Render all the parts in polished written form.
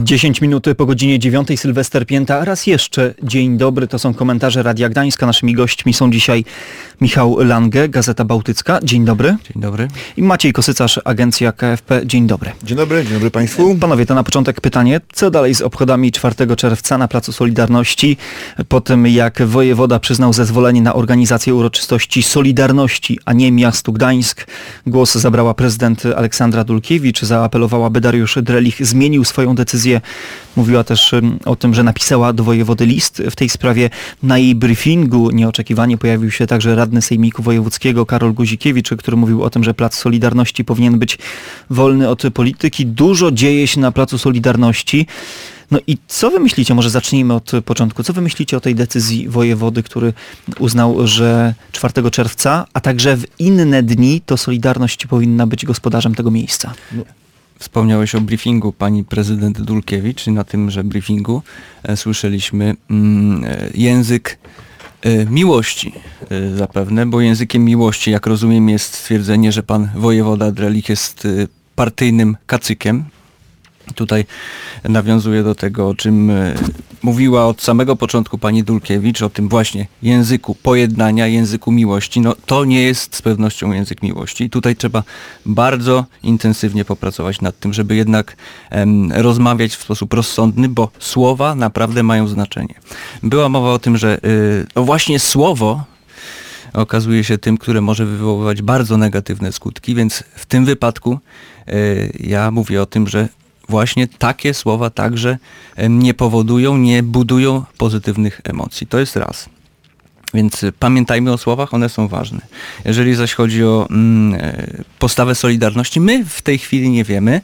10 minut po godzinie 9, Sylwester Pięta. Raz jeszcze dzień dobry, to są komentarze Radia Gdańska. Naszymi gośćmi są dzisiaj Michał Lange, Gazeta Bałtycka. Dzień dobry. Dzień dobry. I Maciej Kosycarz, Agencja KFP. Dzień dobry. Dzień dobry Państwu. Panowie, to na początek pytanie, co dalej z obchodami 4 czerwca na Placu Solidarności? Po tym jak wojewoda przyznał zezwolenie na organizację uroczystości Solidarności, a nie miastu Gdańsk, głos zabrała prezydent Aleksandra Dulkiewicz. Zaapelowała, by Dariusz Drelich zmienił swoją decyzję. Mówiła też o tym, że napisała do wojewody list w tej sprawie. Na jej briefingu nieoczekiwanie pojawił się także radny Sejmiku Wojewódzkiego Karol Guzikiewicz, który mówił o tym, że Plac Solidarności powinien być wolny od polityki. Dużo dzieje się na Placu Solidarności. No i co wy myślicie, może zacznijmy od początku, co wy myślicie o tej decyzji wojewody, który uznał, że 4 czerwca, a także w inne dni to Solidarność powinna być gospodarzem tego miejsca? Wspomniałeś o briefingu pani prezydent Dulkiewicz i na tymże briefingu słyszeliśmy język miłości zapewne, bo językiem miłości, jak rozumiem, jest stwierdzenie, że pan wojewoda Drelich jest partyjnym kacykiem. Tutaj nawiązuję do tego, o czym mówiła od samego początku pani Dulkiewicz, o tym właśnie języku pojednania, języku miłości. No to nie jest z pewnością język miłości. Tutaj trzeba bardzo intensywnie popracować nad tym, żeby jednak rozmawiać w sposób rozsądny, bo słowa naprawdę mają znaczenie. Była mowa o tym, że właśnie słowo okazuje się tym, które może wywoływać bardzo negatywne skutki, więc w tym wypadku ja mówię o tym, że właśnie takie słowa także nie powodują, nie budują pozytywnych emocji. To jest raz. Więc pamiętajmy o słowach, one są ważne. Jeżeli zaś chodzi o postawę Solidarności, my w tej chwili nie wiemy,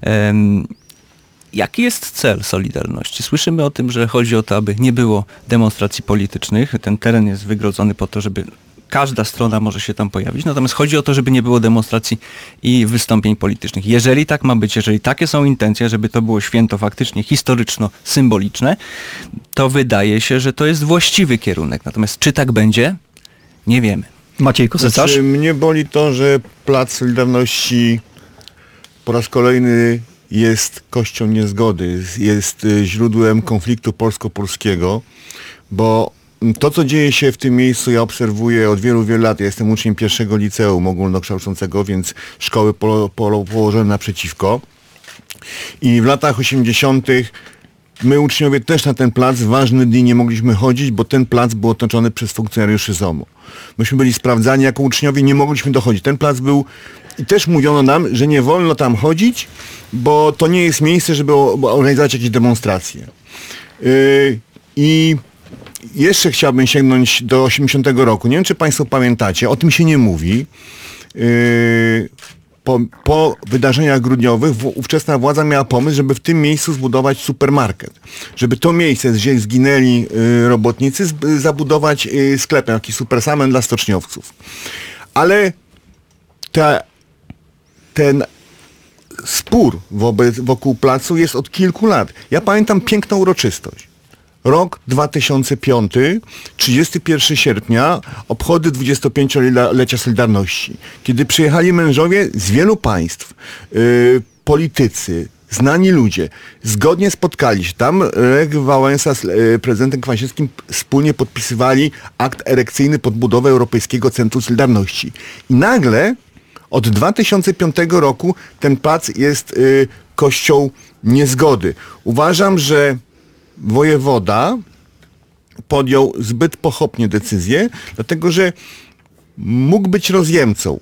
jaki jest cel Solidarności. Słyszymy o tym, że chodzi o to, aby nie było demonstracji politycznych. Ten teren jest wygrodzony po to, żeby każda strona może się tam pojawić, natomiast chodzi o to, żeby nie było demonstracji i wystąpień politycznych. Jeżeli tak ma być, jeżeli takie są intencje, żeby to było święto faktycznie historyczno-symboliczne, to wydaje się, że to jest właściwy kierunek. Natomiast czy tak będzie? Nie wiemy. Maciej Kosycarz? Mnie boli to, że Plac Solidarności po raz kolejny jest kością niezgody, jest źródłem konfliktu polsko-polskiego, bo to, co dzieje się w tym miejscu, ja obserwuję od wielu lat. Ja jestem uczniem pierwszego liceum ogólnokształcącego, więc szkoły położone naprzeciwko. I w latach 80. my uczniowie też na ten plac w ważne dni nie mogliśmy chodzić, bo ten plac był otoczony przez funkcjonariuszy ZOMO. Myśmy byli sprawdzani jako uczniowie, nie mogliśmy dochodzić. Ten plac był i też mówiono nam, że nie wolno tam chodzić, bo to nie jest miejsce, żeby organizować jakieś demonstracje. I jeszcze chciałbym sięgnąć do 80 roku. Nie wiem, czy Państwo pamiętacie, o tym się nie mówi. Po wydarzeniach grudniowych ówczesna władza miała pomysł, żeby w tym miejscu zbudować supermarket. Żeby to miejsce, gdzie zginęli robotnicy, zabudować sklepem, jakiś supersamen dla stoczniowców. Ale ten spór wokół placu jest od kilku lat. Ja pamiętam piękną uroczystość. Rok 2005, 31 sierpnia, obchody 25-lecia Solidarności. Kiedy przyjechali mężowie z wielu państw, politycy, znani ludzie, zgodnie spotkali się. Tam Lech Wałęsa z prezydentem Kwaśniewskim wspólnie podpisywali akt erekcyjny pod budowę Europejskiego Centrum Solidarności. I nagle od 2005 roku ten plac jest kością niezgody. Uważam, że wojewoda podjął zbyt pochopnie decyzję, dlatego że mógł być rozjemcą.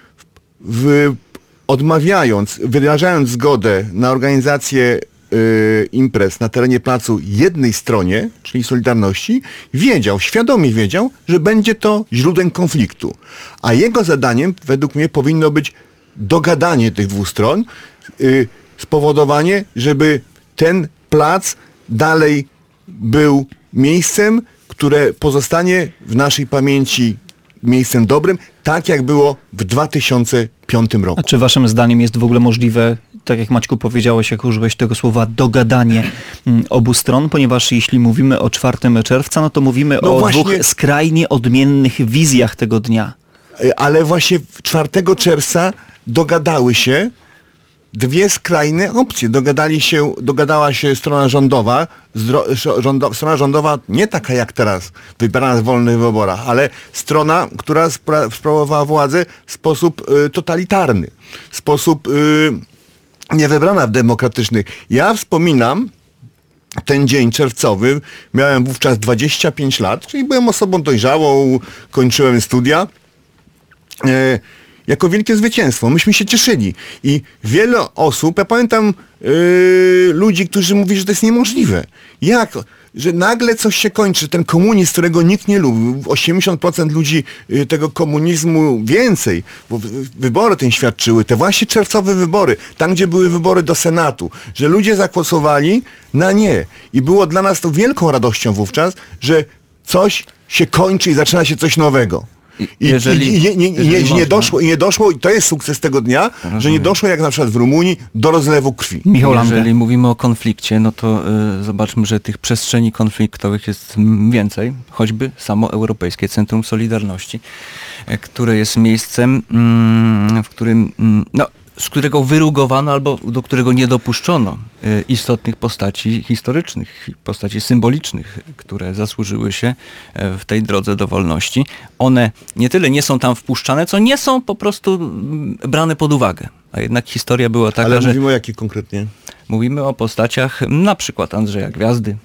Wyrażając zgodę na organizację imprez na terenie placu jednej stronie, czyli Solidarności, świadomie wiedział, że będzie to źródłem konfliktu. A jego zadaniem, według mnie, powinno być dogadanie tych dwóch stron, spowodowanie, żeby ten plac dalej był miejscem, które pozostanie w naszej pamięci miejscem dobrym, tak jak było w 2005 roku. A czy waszym zdaniem jest w ogóle możliwe, tak jak Maćku powiedziałeś, jak użyłeś tego słowa, dogadanie obu stron? Ponieważ jeśli mówimy o 4 czerwca, no to mówimy o dwóch skrajnie odmiennych wizjach tego dnia. Ale właśnie 4 czerwca dogadały się dwie skrajne opcje. Dogadała się strona rządowa, strona rządowa nie taka jak teraz, wybrana w wolnych wyborach, ale strona, która sprawowała władzę w sposób totalitarny, w sposób niewybrana w demokratycznych. Ja wspominam ten dzień czerwcowy, miałem wówczas 25 lat, czyli byłem osobą dojrzałą, kończyłem studia. Jako wielkie zwycięstwo. Myśmy się cieszyli. I wiele osób, ja pamiętam ludzi, którzy mówili, że to jest niemożliwe. Jak? Że nagle coś się kończy. Ten komunizm, którego nikt nie lubił. 80% ludzi tego komunizmu więcej, bo wybory tym świadczyły. Te właśnie czerwcowe wybory, tam gdzie były wybory do Senatu, że ludzie zagłosowali na nie. I było dla nas to wielką radością wówczas, że coś się kończy i zaczyna się coś nowego. Nie doszło, i to jest sukces tego dnia, że nie doszło jak na przykład w Rumunii do rozlewu krwi. Jeżeli mówimy o konflikcie, no to zobaczmy, że tych przestrzeni konfliktowych jest więcej, choćby samo Europejskie Centrum Solidarności, które jest miejscem, w którym z którego wyrugowano albo do którego nie dopuszczono istotnych postaci historycznych, postaci symbolicznych, które zasłużyły się w tej drodze do wolności. One nie tyle nie są tam wpuszczane, co nie są po prostu brane pod uwagę. A jednak historia była taka, ale mówimy o jakich konkretnie? Mówimy o postaciach na przykład Andrzeja Gwiazdy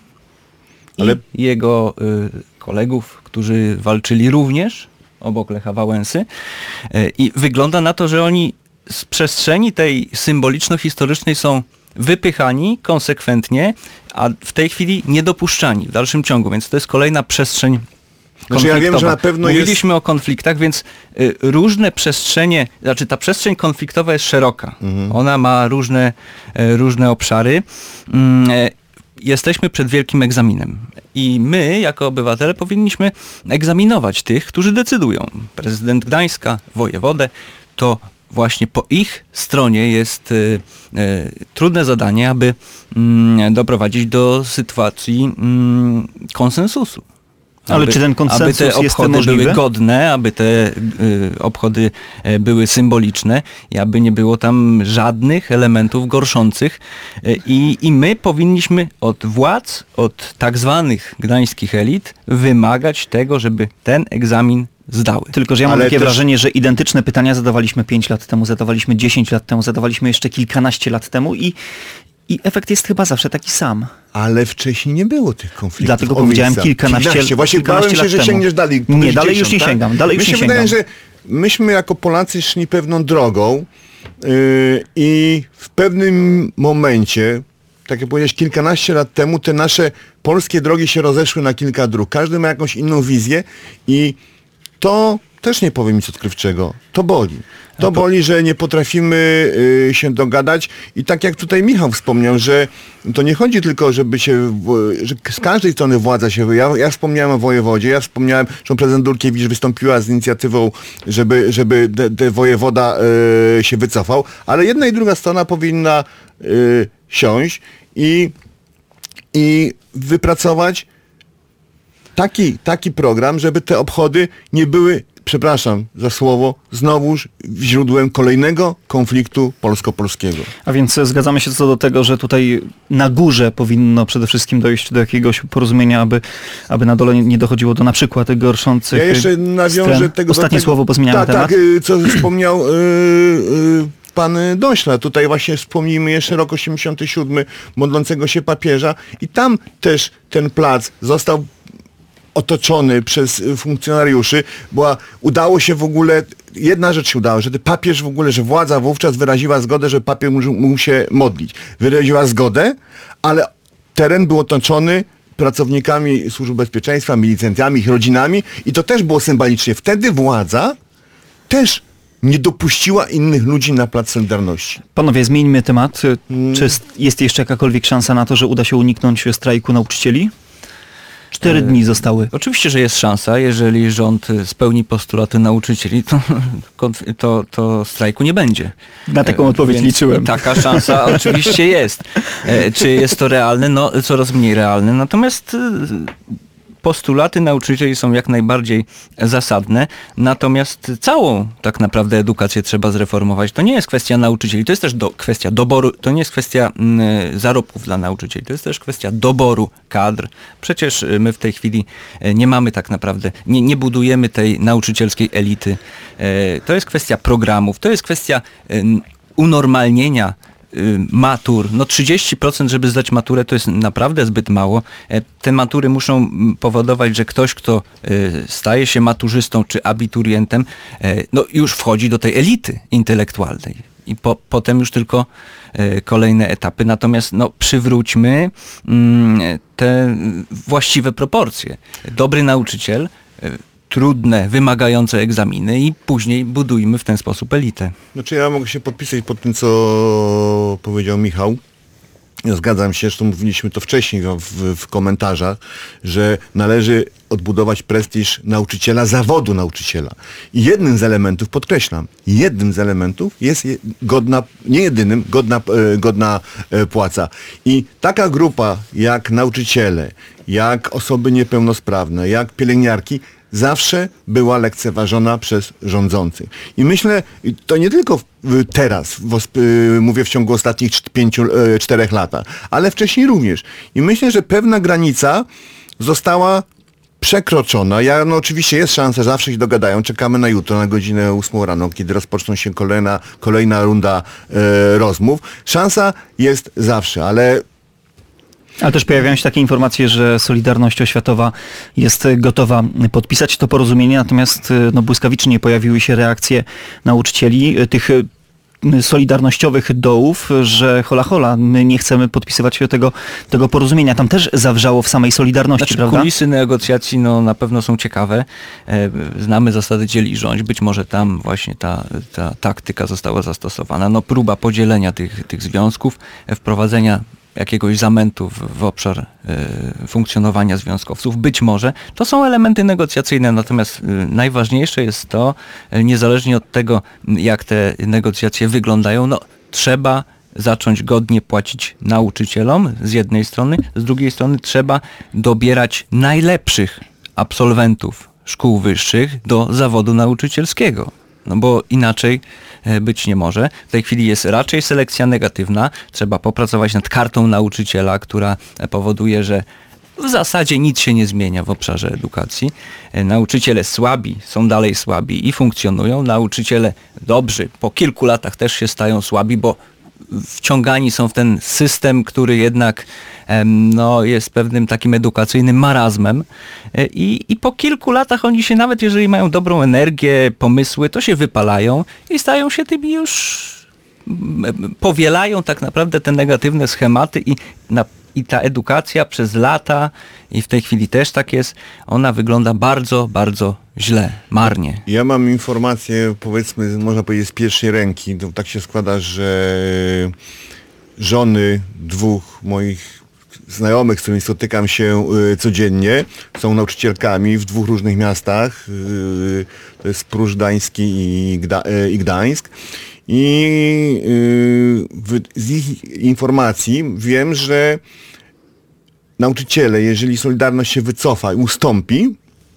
i jego kolegów, którzy walczyli również obok Lecha Wałęsy. I wygląda na to, że oni z przestrzeni tej symboliczno-historycznej są wypychani konsekwentnie, a w tej chwili niedopuszczani w dalszym ciągu, więc to jest kolejna przestrzeń konfliktowa. Ja wiem, że na pewno Mówiliśmy o konfliktach, więc różne przestrzenie, znaczy ta przestrzeń konfliktowa jest szeroka. Ona ma różne obszary. Jesteśmy przed wielkim egzaminem. I my, jako obywatele, powinniśmy egzaminować tych, którzy decydują. Prezydent Gdańska, wojewodę, to właśnie po ich stronie jest trudne zadanie, aby doprowadzić do sytuacji konsensusu. Ale czy ten konsensus aby te jest obchody możliwy? były godne, aby te obchody były symboliczne i aby nie było tam żadnych elementów gorszących. I my powinniśmy od władz, od tak zwanych gdańskich elit wymagać tego, żeby ten egzamin zdały. Tylko, że ja mam takie wrażenie, że identyczne pytania zadawaliśmy 5 lat temu, zadawaliśmy 10 lat temu, zadawaliśmy jeszcze kilkanaście lat temu i efekt jest chyba zawsze taki sam. Ale wcześniej nie było tych konfliktów. Dlatego powiedziałem kilkanaście Właśnie bałem się, że sięgniesz dalej. Nie, dalej już nie sięgam. Mi się wydaje, że myśmy jako Polacy szli pewną drogą i w pewnym momencie, tak jak powiedziałeś, kilkanaście lat temu, te nasze polskie drogi się rozeszły na kilka dróg. Każdy ma jakąś inną wizję i to też nie powiem nic odkrywczego. To boli. To boli, że nie potrafimy się dogadać i tak jak tutaj Michał wspomniał, że to nie chodzi tylko, że z każdej strony władza się... Ja wspomniałem o wojewodzie, ja wspomniałem, że prezydent Dulkiewicz wystąpiła z inicjatywą, żeby wojewoda się wycofał, ale jedna i druga strona powinna siąść i wypracować taki program, żeby te obchody nie były, przepraszam za słowo, znowuż źródłem kolejnego konfliktu polsko-polskiego. A więc zgadzamy się co do tego, że tutaj na górze powinno przede wszystkim dojść do jakiegoś porozumienia, aby na dole nie dochodziło do na przykład gorszących. Ja jeszcze nawiążę tego... Ostatnie słowo, bo zmieniamy temat. Tak, co wspomniał pan Dośla. Tutaj właśnie wspomnijmy jeszcze rok 87, modlącego się papieża i tam też ten plac został otoczony przez funkcjonariuszy, bo udało się w ogóle, jedna rzecz się udała, że papież w ogóle, że władza wówczas wyraziła zgodę, że papież mógł się modlić. Wyraziła zgodę, ale teren był otoczony pracownikami służb bezpieczeństwa, milicjantami, ich rodzinami i to też było symbolicznie. Wtedy władza też nie dopuściła innych ludzi na Plac Solidarności. Panowie, zmieńmy temat. Czy jest jeszcze jakakolwiek szansa na to, że uda się uniknąć strajku nauczycieli? 4 dni zostały. Oczywiście, że jest szansa, jeżeli rząd spełni postulaty nauczycieli, to strajku nie będzie. Na taką odpowiedź liczyłem. Taka szansa oczywiście jest. Czy jest to realne? No, coraz mniej realne. Natomiast postulaty nauczycieli są jak najbardziej zasadne, natomiast całą tak naprawdę edukację trzeba zreformować. To nie jest kwestia nauczycieli, to jest też kwestia doboru, to nie jest kwestia zarobków dla nauczycieli, to jest też kwestia doboru kadr. Przecież my w tej chwili nie mamy tak naprawdę, nie budujemy tej nauczycielskiej elity. To jest kwestia programów, to jest kwestia unormalnienia matur. No 30%, żeby zdać maturę, to jest naprawdę zbyt mało. Te matury muszą powodować, że ktoś, kto staje się maturzystą czy abiturientem, no już wchodzi do tej elity intelektualnej. I potem już tylko kolejne etapy. Natomiast no, przywróćmy te właściwe proporcje. Dobry nauczyciel, trudne, wymagające egzaminy i później budujmy w ten sposób elitę. Znaczy ja mogę się podpisać pod tym, co powiedział Michał. Ja zgadzam się, zresztą mówiliśmy to wcześniej w komentarzach, że należy odbudować prestiż nauczyciela, zawodu nauczyciela. I jednym z elementów, podkreślam, jednym z elementów jest godna, nie jedynym, godna płaca. I taka grupa jak nauczyciele, jak osoby niepełnosprawne, jak pielęgniarki, zawsze była lekceważona przez rządzących. I myślę, to nie tylko teraz, mówię w ciągu ostatnich 5-4 latach, ale wcześniej również. I myślę, że pewna granica została przekroczona. No oczywiście jest szansa, że zawsze się dogadają. Czekamy na jutro, na godzinę 8 rano, kiedy rozpoczną się kolejna runda rozmów. Szansa jest zawsze, ale też pojawiają się takie informacje, że Solidarność Oświatowa jest gotowa podpisać to porozumienie, natomiast no, błyskawicznie pojawiły się reakcje nauczycieli, tych solidarnościowych dołów, że hola hola, my nie chcemy podpisywać tego porozumienia. Tam też zawrzało w samej Solidarności, prawda? Kulisy negocjacji no, na pewno są ciekawe. Znamy zasady dziel i rządź. Być może tam właśnie ta taktyka została zastosowana. No, próba podzielenia tych związków, wprowadzenia jakiegoś zamętu w obszar funkcjonowania związkowców. Być może to są elementy negocjacyjne, natomiast najważniejsze jest to, niezależnie od tego, jak te negocjacje wyglądają, no trzeba zacząć godnie płacić nauczycielom z jednej strony, z drugiej strony trzeba dobierać najlepszych absolwentów szkół wyższych do zawodu nauczycielskiego. No bo inaczej być nie może. W tej chwili jest raczej selekcja negatywna. Trzeba popracować nad kartą nauczyciela, która powoduje, że w zasadzie nic się nie zmienia w obszarze edukacji. Nauczyciele słabi są dalej słabi i funkcjonują. Nauczyciele dobrzy po kilku latach też się stają słabi, bo wciągani są w ten system, który jednak no, jest pewnym takim edukacyjnym marazmem i po kilku latach oni się, nawet jeżeli mają dobrą energię, pomysły, to się wypalają i stają się tymi już, powielają tak naprawdę te negatywne schematy i ta edukacja przez lata, i w tej chwili też tak jest, ona wygląda bardzo, bardzo źle, marnie. Ja mam informację, powiedzmy, można powiedzieć z pierwszej ręki. To tak się składa, że żony dwóch moich znajomych, z którymi spotykam się codziennie, są nauczycielkami w dwóch różnych miastach. To jest Pruszcz Gdański i Gdańsk. I z ich informacji wiem, że nauczyciele, jeżeli Solidarność się wycofa i ustąpi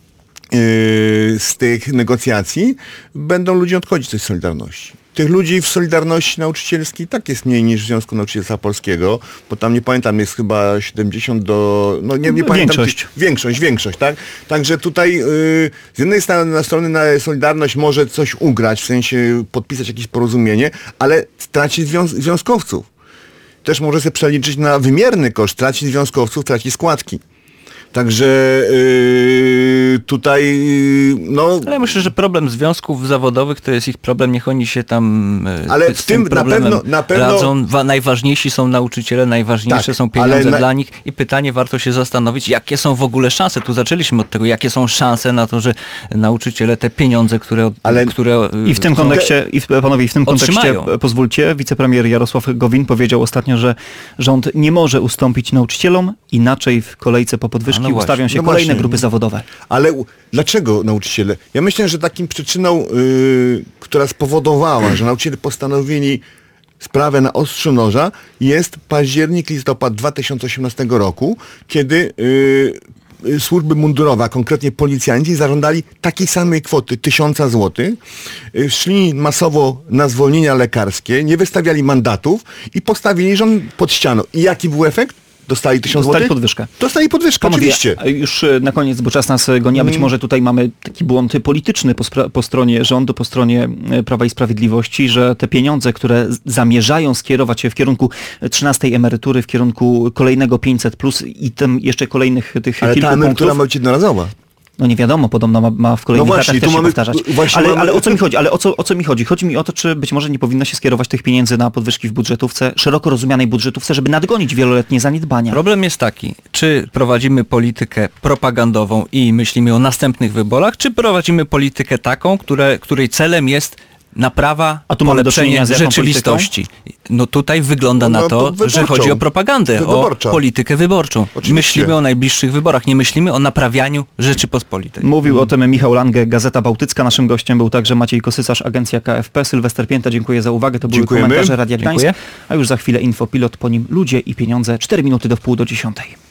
z tych negocjacji, będą ludzie odchodzić z tej Solidarności. Tych ludzi w Solidarności Nauczycielskiej tak jest mniej niż w Związku Nauczycielstwa Polskiego, bo tam nie pamiętam, jest chyba 70 do... No nie pamiętam. Większość, tak? Także tutaj z jednej strony Solidarność może coś ugrać, w sensie podpisać jakieś porozumienie, ale traci związkowców. Też może sobie przeliczyć na wymierny koszt, traci związkowców, traci składki. Także tutaj no... Ale myślę, że problem związków zawodowych to jest ich problem, niech oni się tam ale z tym problemem na pewno radzą. Najważniejsi są nauczyciele, najważniejsze tak, są pieniądze dla nich i pytanie, warto się zastanowić, jakie są w ogóle szanse. Tu zaczęliśmy od tego, jakie są szanse na to, że nauczyciele te pieniądze, które I w tym kontekście, panowie, w tym kontekście pozwólcie, wicepremier Jarosław Gowin powiedział ostatnio, że rząd nie może ustąpić nauczycielom, inaczej w kolejce po podwyżki ustawią się kolejne grupy zawodowe. Ale dlaczego nauczyciele? Ja myślę, że takim przyczyną, która spowodowała, że nauczyciele postanowili sprawę na ostrzu noża, jest październik, listopad 2018 roku, kiedy służby mundurowe, a konkretnie policjanci, zażądali takiej samej kwoty 1000 zł, szli masowo na zwolnienia lekarskie, nie wystawiali mandatów i postawili rząd pod ścianą. I jaki był efekt? Dostali 1000 zł? Dostali podwyżkę. Dostali podwyżkę, Panowie, oczywiście. a już na koniec, bo czas nas goni, a być może tutaj mamy taki błąd polityczny po stronie rządu, po stronie Prawa i Sprawiedliwości, że te pieniądze, które zamierzają skierować się w kierunku 13 emerytury, w kierunku kolejnego 500+, i tam jeszcze kolejnych tych Ale kilku ta emerytura punktów, ma być jednorazowa. no nie wiadomo, podobno ma w kolejnych No właśnie, latach tu też się mamy- powtarzać. właśnie Ale, mamy- ale o co mi chodzi? Ale o co mi chodzi? Chodzi mi o to, czy być może nie powinno się skierować tych pieniędzy na podwyżki w budżetówce, szeroko rozumianej budżetówce, żeby nadgonić wieloletnie zaniedbania. Problem jest taki, czy prowadzimy politykę propagandową i myślimy o następnych wyborach, czy prowadzimy politykę taką, której celem jest naprawa, A tu mamy do czynienia polepszenie z jaką rzeczywistości. No tutaj wygląda No na to to, że wyborczą. chodzi o propagandę, o Wyborcza. politykę wyborczą. Oczywiście. Myślimy o najbliższych wyborach, nie myślimy o naprawianiu Rzeczypospolitej. Mówił o tym Michał Lange, Gazeta Bałtycka. Naszym gościem był także Maciej Kosycarz, Agencja KFP. Sylwester Pięta, dziękuję za uwagę. To były Dziękujemy. komentarze Radia Gdańsk. Dziękuję. A już za chwilę Infopilot, po nim Ludzie i Pieniądze. 4 minuty do 9:30.